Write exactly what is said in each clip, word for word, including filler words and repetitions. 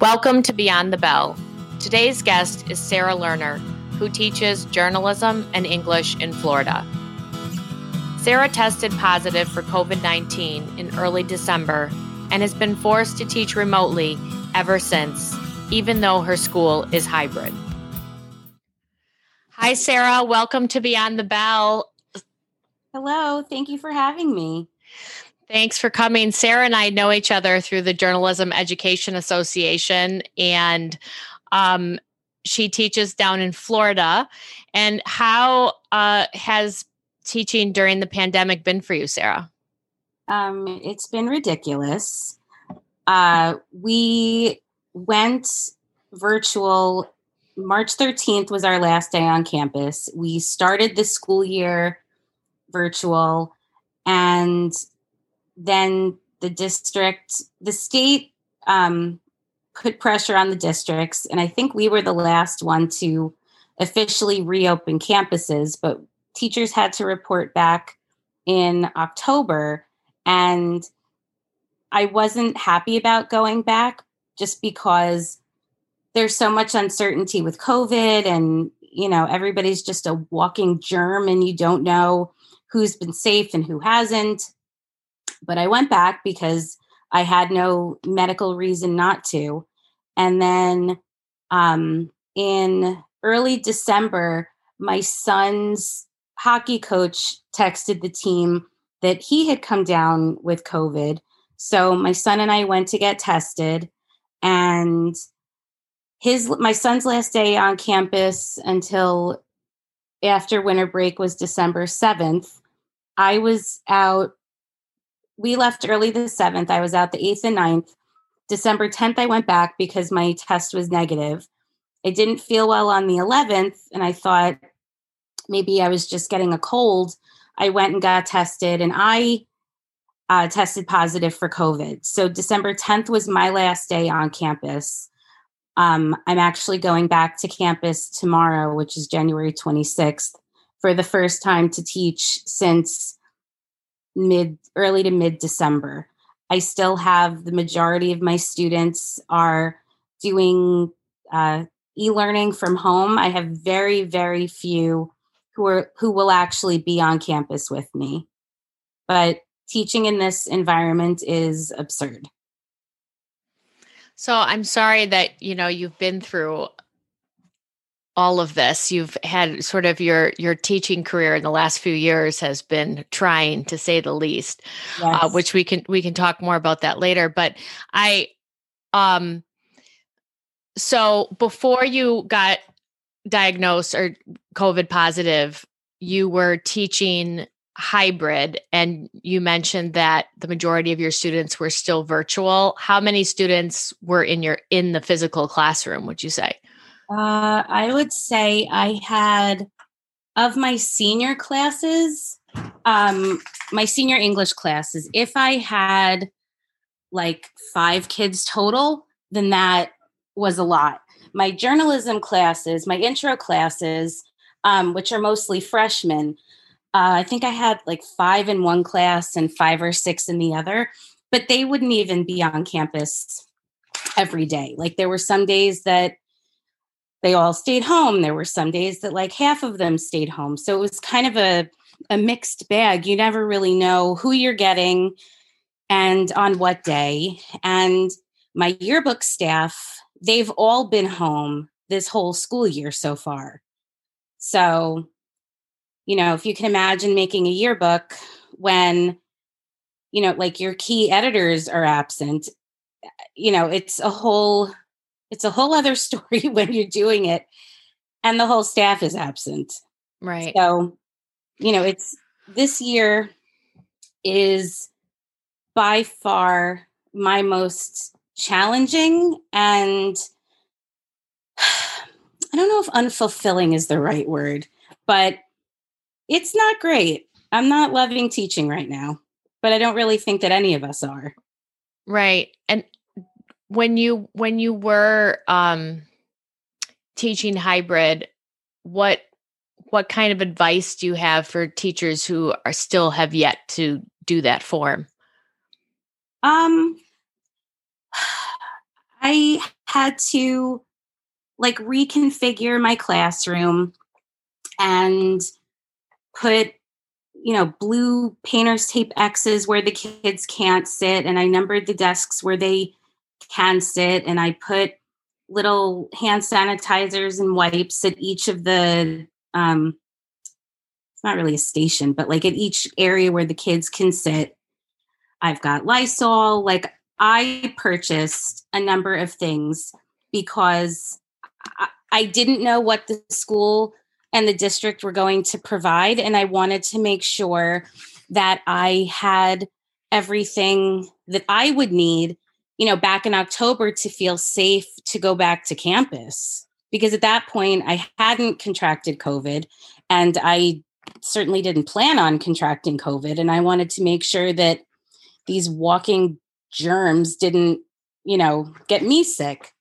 Welcome to Beyond the Bell. Today's guest is Sarah Lerner, who teaches journalism and English in Florida. Sarah tested positive for covid nineteen in early December and has been forced to teach remotely ever since, even though her school is hybrid. Hi, Sarah. Welcome to Beyond the Bell. Hello. Thank you for having me. Thanks for coming. Sarah and I know each other through the Journalism Education Association, and um, she teaches down in Florida. And how uh, has teaching during the pandemic been for you, Sarah? Um, it's been ridiculous. Uh, we went virtual. March thirteenth was our last day on campus. We started the school year virtual, and then the district, the state um, put pressure on the districts. And I think we were the last one to officially reopen campuses, but teachers had to report back in October. And I wasn't happy about going back just because there's so much uncertainty with COVID and, you know, everybody's just a walking germ and you don't know who's been safe and who hasn't. But I went back because I had no medical reason not to. And then um, in early December, my son's hockey coach texted the team that he had come down with COVID. So my son and I went to get tested. And his my son's last day on campus until after winter break was December seventh. I was out. We left early the seventh. I was out the eighth and ninth. December tenth, I went back because my test was negative. I didn't feel well on the eleventh, and I thought maybe I was just getting a cold. I went and got tested, and I uh, tested positive for COVID. So December tenth was my last day on campus. Um, I'm actually going back to campus tomorrow, which is January twenty-sixth, for the first time to teach since mid early to mid December. I still have the majority of my students are doing uh, e-learning from home. I have very, very few who are who will actually be on campus with me. But teaching in this environment is absurd. So I'm sorry that, you know, you've been through all of this. You've had sort of your your teaching career in the last few years has been trying, to say the least. Yes. uh, which we can we can talk more about that later. But I, um, so before you got diagnosed or COVID positive, you were teaching hybrid, and you mentioned that the majority of your students were still virtual. How many students were in your in the physical classroom, would you say? Uh, I would say I had, of my senior classes, um, my senior English classes, if I had like five kids total, then that was a lot. My journalism classes, my intro classes, um, which are mostly freshmen, uh, I think I had like five in one class and five or six in the other, but they wouldn't even be on campus every day. Like there were some days that they all stayed home. There were some days that like half of them stayed home. So it was kind of a, a mixed bag. You never really know who you're getting and on what day. And my yearbook staff, they've all been home this whole school year so far. So, you know, if you can imagine making a yearbook when, you know, like your key editors are absent, you know, it's a whole It's a whole other story when you're doing it and the whole staff is absent. Right. So, you know, it's this year is by far my most challenging, and I don't know if unfulfilling is the right word, but it's not great. I'm not loving teaching right now, but I don't really think that any of us are. Right. And When you when you were um, teaching hybrid, what what kind of advice do you have for teachers who are still have yet to do that form? Um, I had to like reconfigure my classroom and put, you know, blue painter's tape X's where the kids can't sit. And I numbered the desks where they can sit. And I put little hand sanitizers and wipes at each of the, um, it's not really a station, but like at each area where the kids can sit. I've got Lysol. Like I purchased a number of things because I, I didn't know what the school and the district were going to provide. And I wanted to make sure that I had everything that I would need, you know, back in October to feel safe to go back to campus. Because at that point, I hadn't contracted COVID, and I certainly didn't plan on contracting COVID. And I wanted to make sure that these walking germs didn't, you know, get me sick.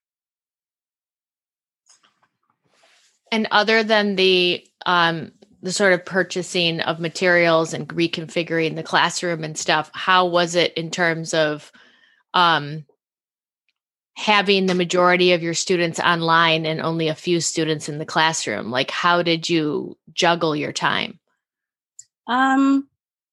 And other than the um, the sort of purchasing of materials and reconfiguring the classroom and stuff, how was it in terms of um, having the majority of your students online and only a few students in the classroom? Like, how did you juggle your time? Um,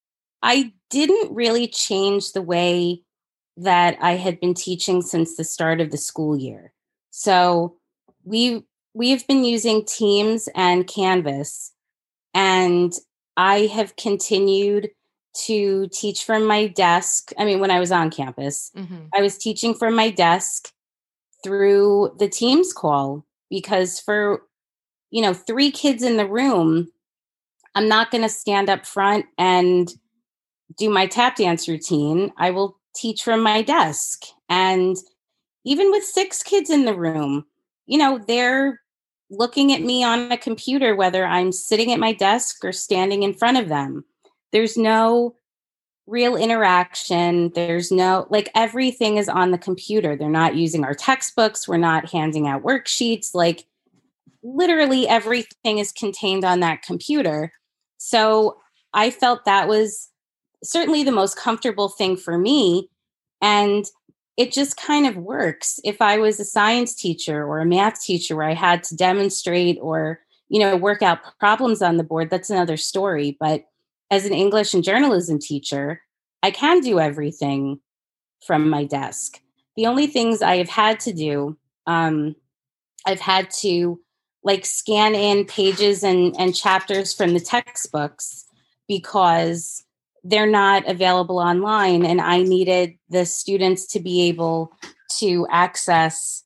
I didn't really change the way that I had been teaching since the start of the school year. So we we've been using Teams and Canvas, and I have continued to teach from my desk. I mean, when I was on campus, mm-hmm. I was teaching from my desk through the Teams call, because for, you know, three kids in the room, I'm not going to stand up front and do my tap dance routine. I will teach from my desk. And even with six kids in the room, you know, they're looking at me on a computer, whether I'm sitting at my desk or standing in front of them. There's no real interaction. There's no, like, everything is on the computer. They're not using our textbooks. We're not handing out worksheets. Like, literally everything is contained on that computer. So I felt that was certainly the most comfortable thing for me. And it just kind of works. If I was a science teacher or a math teacher where I had to demonstrate or, you know, work out problems on the board, that's another story. But as an English and journalism teacher, I can do everything from my desk. The only things I have had to do, um, I've had to like scan in pages and, and chapters from the textbooks because they're not available online, and I needed the students to be able to access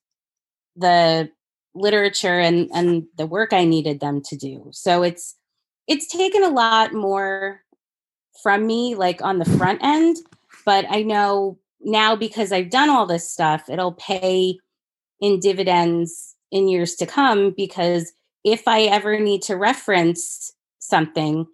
the literature and, and the work I needed them to do. So it's it's taken a lot more from me, like on the front end, but I know now, because I've done all this stuff, it'll pay in dividends in years to come, because if I ever need to reference something,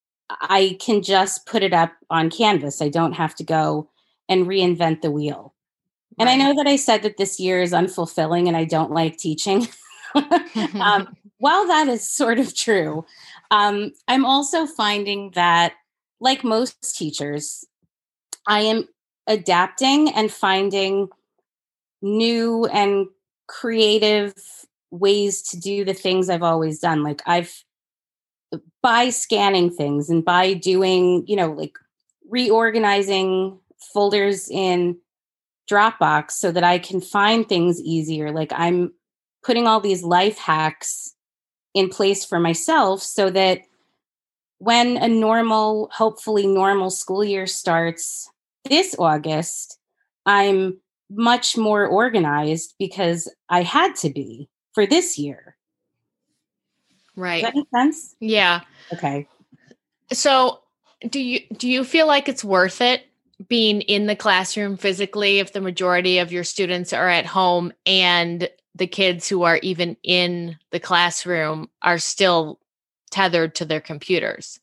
I can just put it up on Canvas. I don't have to go and reinvent the wheel. Right. And I know that I said that this year is unfulfilling and I don't like teaching. um, while that is sort of true, um, I'm also finding that, like most teachers, I am adapting and finding new and creative ways to do the things I've always done. Like I've by scanning things and by doing, you know, like reorganizing folders in Dropbox so that I can find things easier. Like I'm putting all these life hacks in place for myself so that when a normal, hopefully normal school year starts this August, I'm much more organized because I had to be for this year. Right. Does that make sense? Yeah. Okay. So do you do you feel like it's worth it being in the classroom physically if the majority of your students are at home and the kids who are even in the classroom are still tethered to their computers?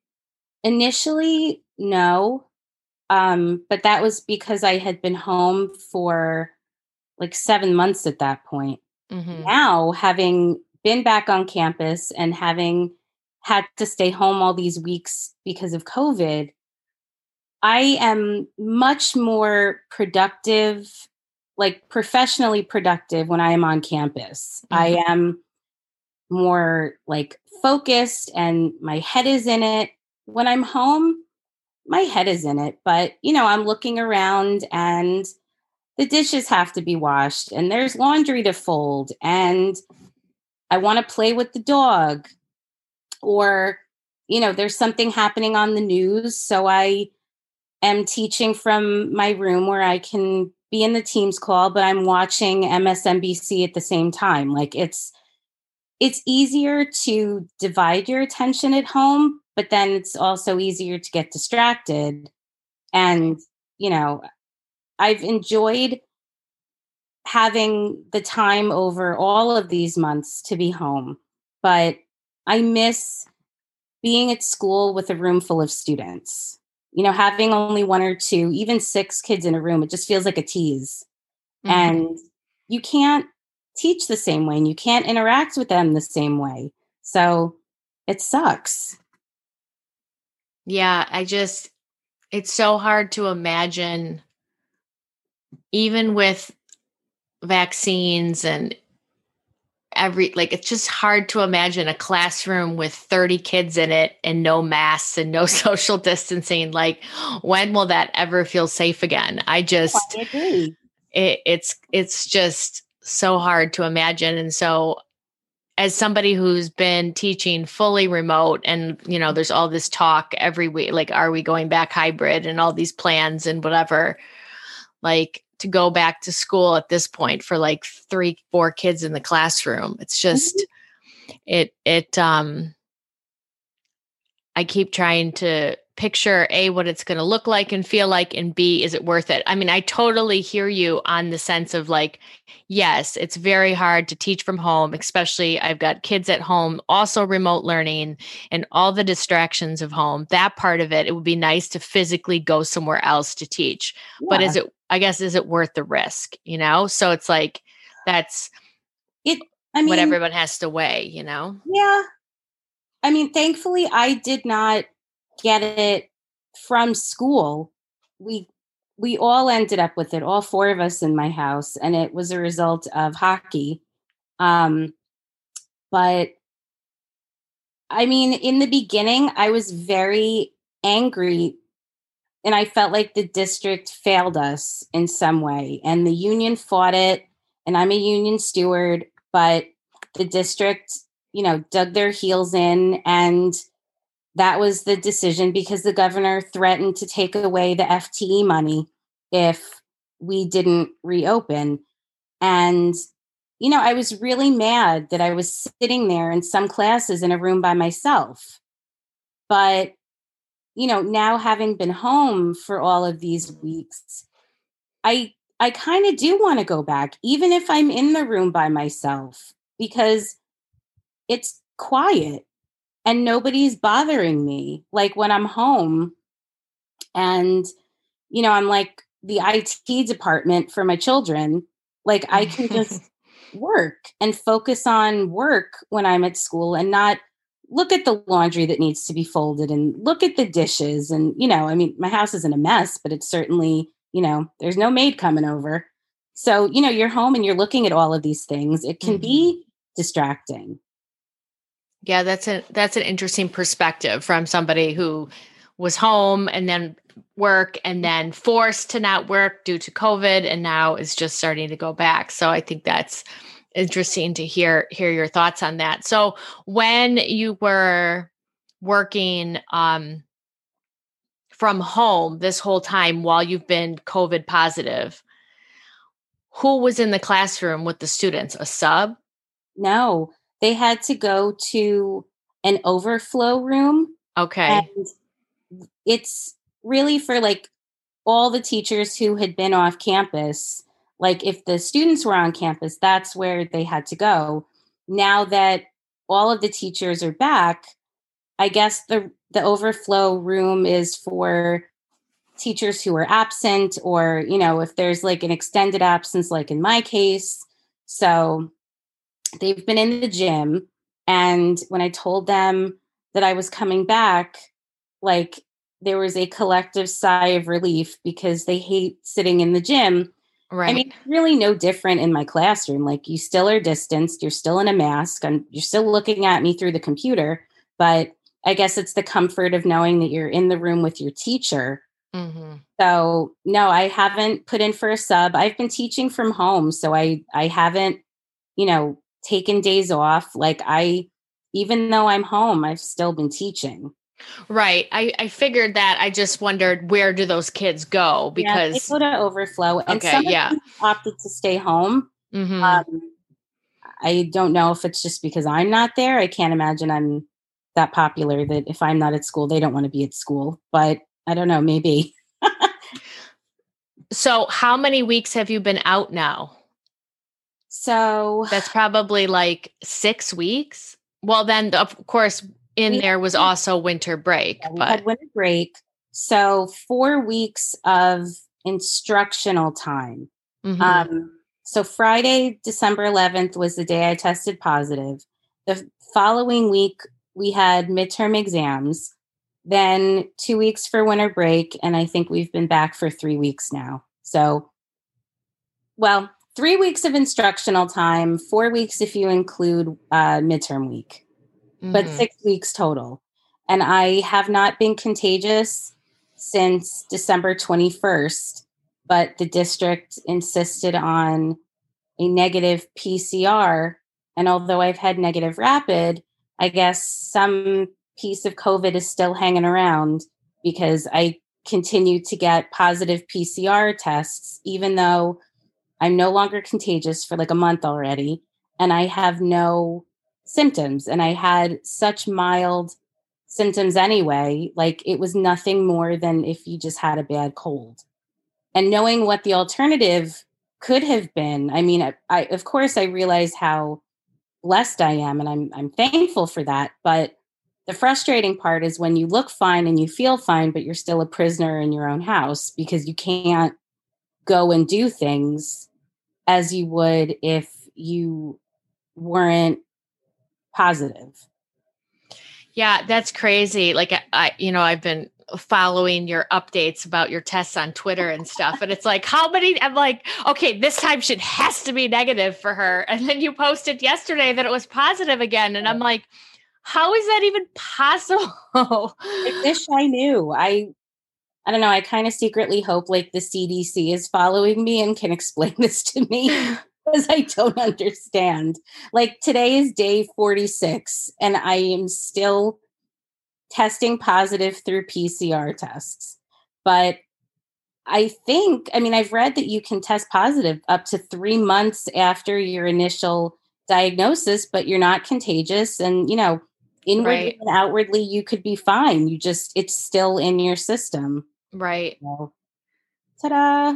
Initially, no. Um, but that was because I had been home for like seven months at that point. Mm-hmm. Now, having been back on campus and having had to stay home all these weeks because of COVID, I am much more productive like professionally productive when I am on campus. Mm-hmm. I am more like focused and my head is in it. When I'm home, my head is in it, but you know, I'm looking around and the dishes have to be washed and there's laundry to fold and I want to play with the dog, or, you know, there's something happening on the news. So I am teaching from my room where I can be in the Teams call, but I'm watching M S N B C at the same time. Like it's, it's easier to divide your attention at home, but then it's also easier to get distracted. And, you know, I've enjoyed having the time over all of these months to be home, but I miss being at school with a room full of students. You know, having only one or two, even six kids in a room, it just feels like a tease. Mm-hmm. And you can't teach the same way and you can't interact with them the same way. So it sucks. Yeah, I just, it's so hard to imagine, even with vaccines and every, like, it's just hard to imagine a classroom with thirty kids in it and no masks and no social distancing. Like, when will that ever feel safe again? I just, oh, I agree. It, it's, it's just so hard to imagine. And so as somebody who's been teaching fully remote and, you know, there's all this talk every week, like, are we going back hybrid and all these plans and whatever, like, to go back to school at this point for like three, four kids in the classroom. It's just, mm-hmm. it, it, um, I keep trying to picture A, what it's going to look like and feel like, and B, is it worth it? I mean, I totally hear you on the sense of like, yes, it's very hard to teach from home, especially I've got kids at home, also remote learning and all the distractions of home. That part of it, it would be nice to physically go somewhere else to teach. Yeah. But is it, I guess, is it worth the risk? You know? So it's like, that's it. I mean, what everyone has to weigh, you know? Yeah. I mean, thankfully, I did not get it from school. We we all ended up with it, all four of us in my house, and it was a result of hockey. Um, but I mean, in the beginning, I was very angry, and I felt like the district failed us in some way, and the union fought it, and I'm a union steward, but the district, you know, dug their heels in, and that was the decision because the governor threatened to take away the F T E money if we didn't reopen. And, you know, I was really mad that I was sitting there in some classes in a room by myself. But, you know, now having been home for all of these weeks, I I kind of do want to go back, even if I'm in the room by myself, because it's quiet. And nobody's bothering me, like when I'm home and, you know, I'm like the I T department for my children. Like I can just work and focus on work when I'm at school and not look at the laundry that needs to be folded and look at the dishes. And, you know, I mean, my house isn't a mess, but it's certainly, you know, there's no maid coming over. So, you know, you're home and you're looking at all of these things. It can mm-hmm. be distracting. Yeah, that's a that's an interesting perspective from somebody who was home and then work and then forced to not work due to COVID and now is just starting to go back. So I think that's interesting to hear hear your thoughts on that. So when you were working um, from home this whole time while you've been COVID positive, who was in the classroom with the students? A sub? No. They had to go to an overflow room. Okay. And it's really for like all the teachers who had been off campus. Like if the students were on campus, that's where they had to go. Now that all of the teachers are back, I guess the, the overflow room is for teachers who are absent or, you know, if there's like an extended absence, like in my case. So they've been in the gym. And when I told them that I was coming back, like there was a collective sigh of relief because they hate sitting in the gym. Right. I mean, it's really no different in my classroom. Like, you still are distanced, you're still in a mask, and you're still looking at me through the computer. But I guess it's the comfort of knowing that you're in the room with your teacher. Mm-hmm. So no, I haven't put in for a sub. I've been teaching from home. So I, I haven't, you know, taken days off. Like I, even though I'm home, I've still been teaching. Right. I, I figured that. I just wondered, where do those kids go? Because yeah, they go to Overflow, and okay, some yeah. of them opted to stay home. Mm-hmm. Um, I don't know if it's just because I'm not there. I can't imagine I'm that popular that if I'm not at school, they don't want to be at school. But I don't know, maybe. So how many weeks have you been out now? So that's probably like six weeks. Well, then of course in there was also winter break. Yeah, we but had winter break. So four weeks of instructional time. Mm-hmm. Um, so Friday, December eleventh was the day I tested positive. The following week, we had midterm exams, then two weeks for winter break. And I think we've been back for three weeks now. So, well, three weeks of instructional time, four weeks if you include uh, midterm week, mm-hmm. but six weeks total. And I have not been contagious since December twenty-first, but the district insisted on a negative P C R. And although I've had negative rapid, I guess some piece of COVID is still hanging around because I continue to get positive P C R tests, even though I'm no longer contagious for like a month already. And I have no symptoms. And I had such mild symptoms anyway. Like it was nothing more than if you just had a bad cold. And knowing what the alternative could have been, I mean, I, I of course I realize how blessed I am, and I'm I'm thankful for that. But the frustrating part is when you look fine and you feel fine, but you're still a prisoner in your own house because you can't go and do things as you would if you weren't positive. Yeah, that's crazy. Like I, you know, I've been following your updates about your tests on Twitter and stuff. And it's like, how many, I'm like, okay, this time shit has to be negative for her. And then you posted yesterday that it was positive again. And I'm like, how is that even possible? I wish I knew. I, I don't know. I kind of secretly hope like the C D C is following me and can explain this to me because I don't understand. Like today is day forty-six and I am still testing positive through P C R tests. But I think, I mean, I've read that you can test positive up to three months after your initial diagnosis, but you're not contagious. And, you know, inwardly right. and outwardly, you could be fine. You just, it's still in your system. Right. So, ta-da.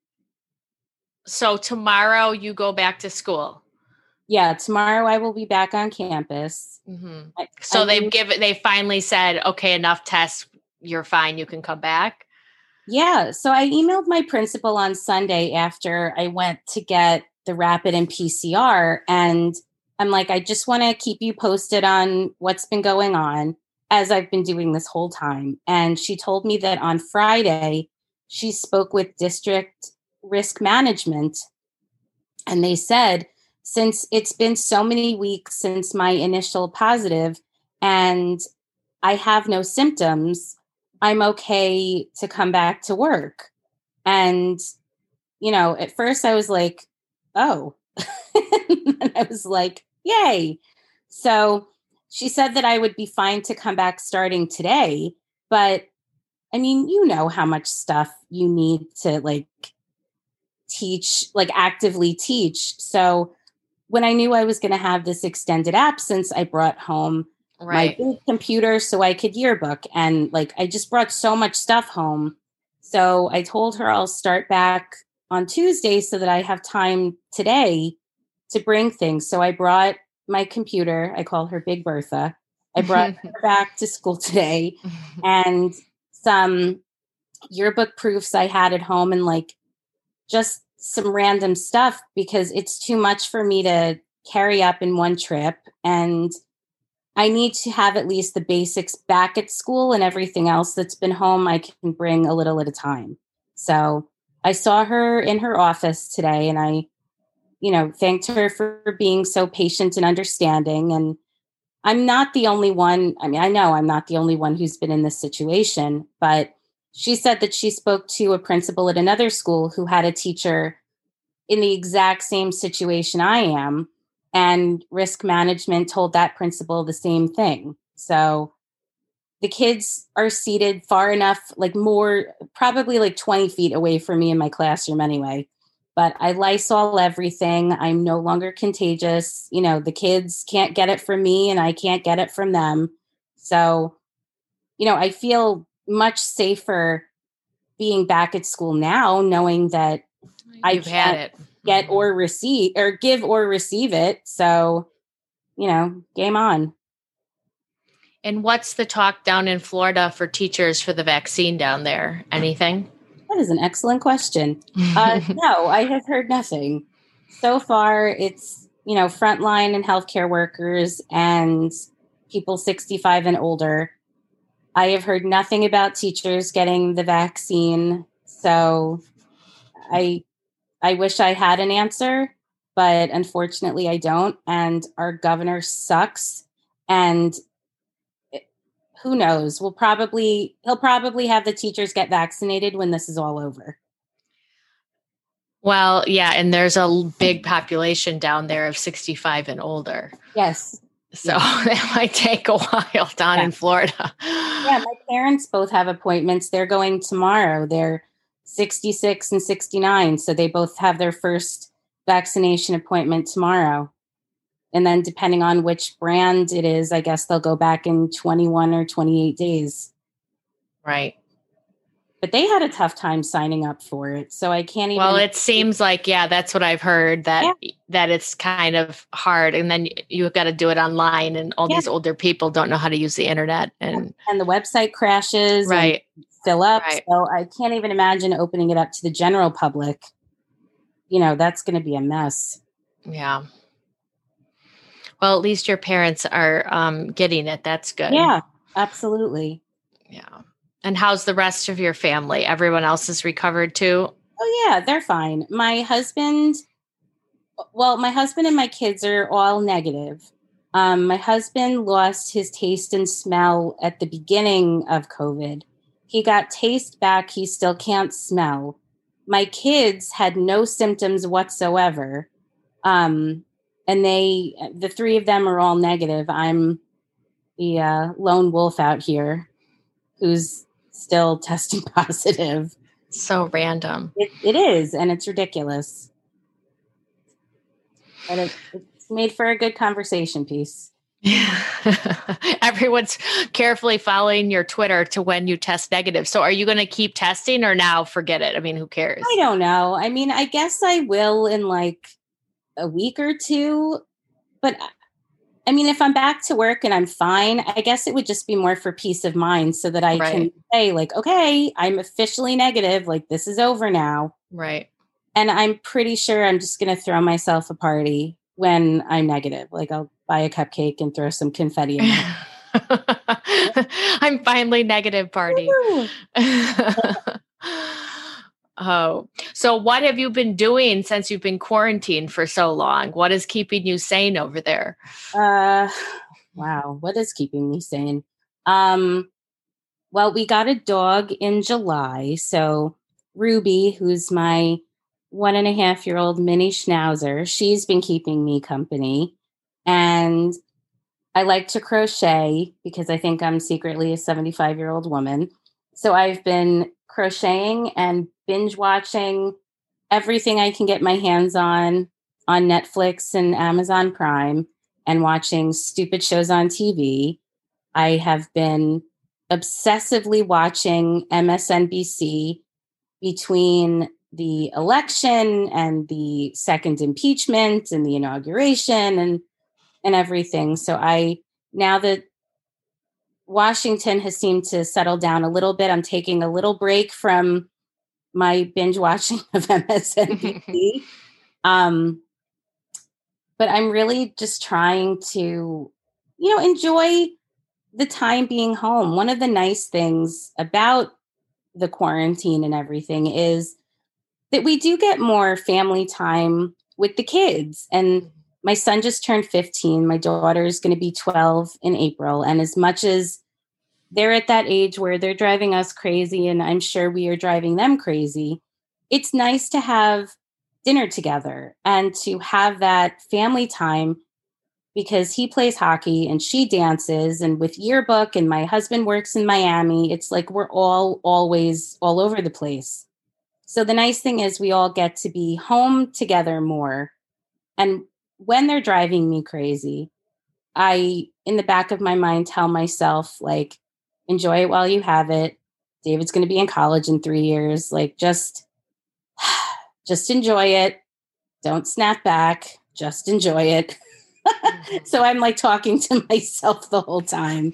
So tomorrow you go back to school. Yeah, tomorrow I will be back on campus. Mm-hmm. I, so I they've mean, given, they finally said, okay, enough tests. You're fine. You can come back. Yeah. So I emailed my principal on Sunday after I went to get the rapid and P C R. And I'm like, I just want to keep you posted on what's been going on as I've been doing this whole time. And she told me that on Friday, she spoke with district risk management. And they said, since it's been so many weeks since my initial positive and I have no symptoms, I'm okay to come back to work. And, you know, at first I was like, oh, and I was like, yay. So she said that I would be fine to come back starting today. But I mean, you know how much stuff you need to like teach, like actively teach. So when I knew I was going to have this extended absence, I brought home right. my big computer so I could yearbook. And like, I just brought so much stuff home. So I told her I'll start back on Tuesday so that I have time today to bring things. So I brought my computer. I call her Big Bertha. I brought her back to school today and some yearbook proofs I had at home and like just some random stuff because it's too much for me to carry up in one trip. And I need to have at least the basics back at school and everything else that's been home I can bring a little at a time. So I saw her in her office today, and I, you know, thanked her for being so patient and understanding. And I'm not the only one. I mean, I know I'm not the only one who's been in this situation, but she said that she spoke to a principal at another school who had a teacher in the exact same situation I am. And risk management told that principal the same thing. So the kids are seated far enough, like more, probably like twenty feet away from me in my classroom anyway. But I Lysol everything. I'm no longer contagious. You know, the kids can't get it from me and I can't get it from them. So, you know, I feel much safer being back at school now, knowing that I You've can't had it. get Mhm. or receive or give or receive it. So, you know, game on. And what's the talk down in Florida for teachers for the vaccine down there? Anything? That is an excellent question. Uh, no, I have heard nothing. So far, it's, you know, frontline and healthcare workers and people sixty-five and older. I have heard nothing about teachers getting the vaccine. So I I wish I had an answer, but unfortunately I don't. And our governor sucks. And who knows? We'll probably he'll probably have the teachers get vaccinated when this is all over. Well, yeah, and there's a big population down there of sixty-five and older. Yes. So yes. that might take a while down yeah. in Florida. Yeah, my parents both have appointments. They're going tomorrow. They're sixty-six and sixty-nine. So they both have their first vaccination appointment tomorrow. And then depending on which brand it is, I guess they'll go back in twenty-one or twenty-eight days. Right. But they had a tough time signing up for it. So I can't even. Well, it seems like, yeah, that's what I've heard, that yeah. that it's kind of hard. And then you've got to do it online, and all yeah. these older people don't know how to use the internet. And and the website crashes right. and fill up. Right. So I can't even imagine opening it up to the general public. You know, that's going to be a mess. Yeah. Well, at least your parents are um, getting it. That's good. Yeah, absolutely. Yeah. And how's the rest of your family? Everyone else is recovered too? Oh, yeah, they're fine. My husband, well, my husband and my kids are all negative. Um, my husband lost his taste and smell at the beginning of COVID. He got taste back. He still can't smell. My kids had no symptoms whatsoever. Um, and they, the three of them are all negative. I'm the uh, lone wolf out here who's still testing positive. So random. It, it is, and it's ridiculous. But it, it's made for a good conversation piece. Everyone's carefully following your Twitter to when you test negative. So are you going to keep testing, or now forget it? I mean, who cares? I don't know. I mean, I guess I will in like a week or two. But I mean, if I'm back to work and I'm fine, I guess it would just be more for peace of mind so that I right. can say like, okay, I'm officially negative. Like, this is over now. Right. And I'm pretty sure I'm just going to throw myself a party when I'm negative. Like, I'll buy a cupcake and throw some confetti in it. I'm finally negative party. Oh, so what have you been doing since you've been quarantined for so long? What is keeping you sane over there? Uh, wow. What is keeping me sane? Um, well, we got a dog in July. So Ruby, who's my one and a half year old mini schnauzer, she's been keeping me company. And I like to crochet because I think I'm secretly a seventy-five year old woman. So I've been crocheting and binge watching everything I can get my hands on on Netflix and Amazon Prime, and watching stupid shows on T V. I have been obsessively watching M S N B C between the election and the second impeachment and the inauguration and and everything. So I, now that Washington has seemed to settle down a little bit, I'm taking a little break from my binge watching of M S N B C. um, but I'm really just trying to, you know, enjoy the time being home. One of the nice things about the quarantine and everything is that we do get more family time with the kids. And my son just turned fifteen. My daughter is going to be twelve in April. And as much as they're at that age where they're driving us crazy, and I'm sure we are driving them crazy, it's nice to have dinner together and to have that family time, because he plays hockey and she dances, and with yearbook, and my husband works in Miami, it's like we're all always all over the place. So the nice thing is we all get to be home together more. And when they're driving me crazy, I, in the back of my mind, tell myself, like, enjoy it while you have it. David's going to be in college in three years. Like, just, just enjoy it. Don't snap back. Just enjoy it. So I'm like talking to myself the whole time.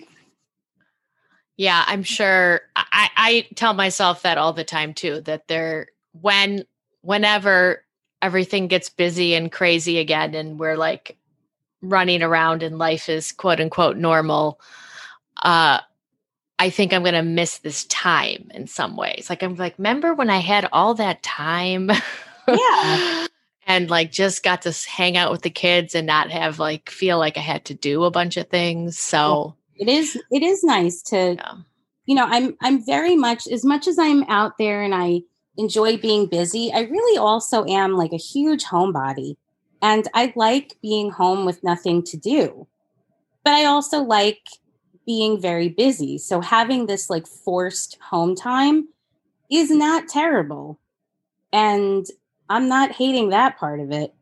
Yeah, I'm sure. I, I tell myself that all the time too, that they're when, whenever everything gets busy and crazy again, and we're like running around and life is quote unquote normal, uh, I think I'm going to miss this time in some ways. Like, I'm like, remember when I had all that time? Yeah. And like just got to hang out with the kids and not have like feel like I had to do a bunch of things. So yeah. it is it is nice to, yeah. you know, I'm I'm very much, as much as I'm out there and I enjoy being busy, I really also am like a huge homebody. And I like being home with nothing to do. But I also like being very busy. So having this like forced home time is not terrible. And I'm not hating that part of it.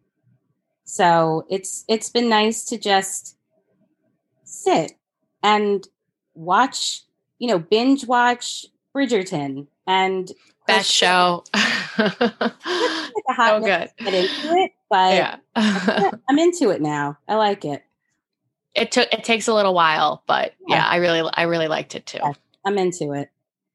So it's it's been nice to just sit and watch, you know, binge watch Bridgerton and best show. Like a hot so good. Get into it, but yeah. I'm into it now. I like it. It took it takes a little while, but yeah, yeah I really I really liked it too. Yeah, I'm into it.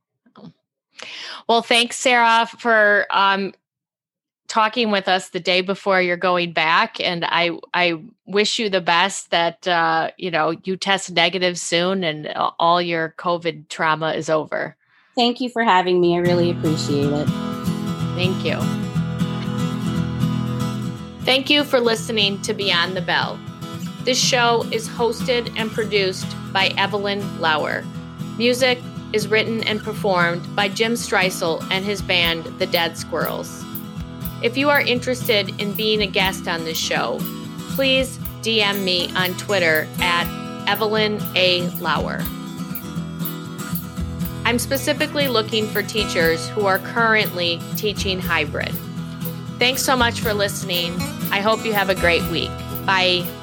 Well, thanks, Sarah, for um talking with us the day before you're going back. And I, I wish you the best, that, uh, you know, you test negative soon and all your COVID trauma is over. Thank you for having me. I really appreciate it. Thank you. Thank you for listening to Beyond the Bell. This show is hosted and produced by Evelyn Lauer. Music is written and performed by Jim Streisel and his band, The Dead Squirrels. If you are interested in being a guest on this show, please D M me on Twitter at Evelyn A. Lauer. I'm specifically looking for teachers who are currently teaching hybrid. Thanks so much for listening. I hope you have a great week. Bye.